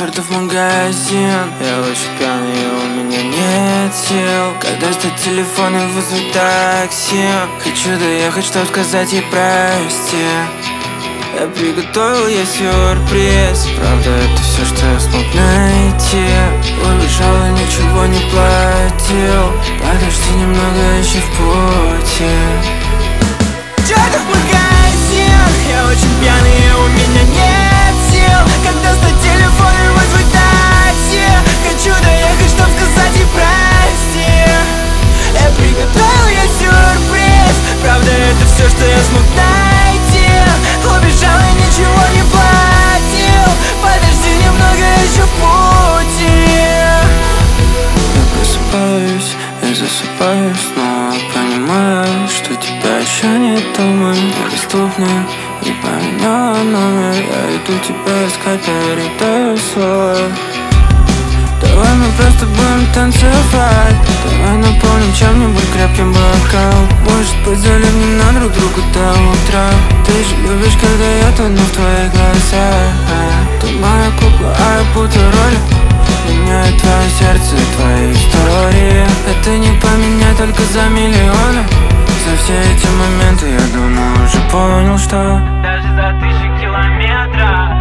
чертов магазин. Я очень пьяный, и у меня нет сил. Как достать телефон и вызвать такси? Хочу доехать, чтоб сказать ей прости. Я приготовил ей сюрприз. Правда, это все, что я смог найти. Убежал и ничего не платил. Подожди немного, еще в пути. Чертов магазин. Я очень пьяный, и у меня нет сил. Как достать телефон и вызвать такси? Хочу доехать, чтоб сказать ей прости. Я приготовил ей сюрприз. Правда, это все, что я смог найти. Убежал и ничего не платил. Подожди немного, еще в пути. Я просыпаюсь и засыпаю снова. Понимаю, что тебя еще нет дома. Недоступна, не поменяла номер. Я иду тебя искать, передаю свой. Давай мы просто будем танцевать. Давай наполним чем-нибудь крепким бокал. Может быть, залипнем на друг другу до утра. Ты же любишь, когда я тону в твоих глазах. Ты моя кукла, а я путаю роли. Меняю твое сердце и твои истории. Это не поменять только за миллионы. За все эти моменты я давно уже понял, что даже за 1000 километров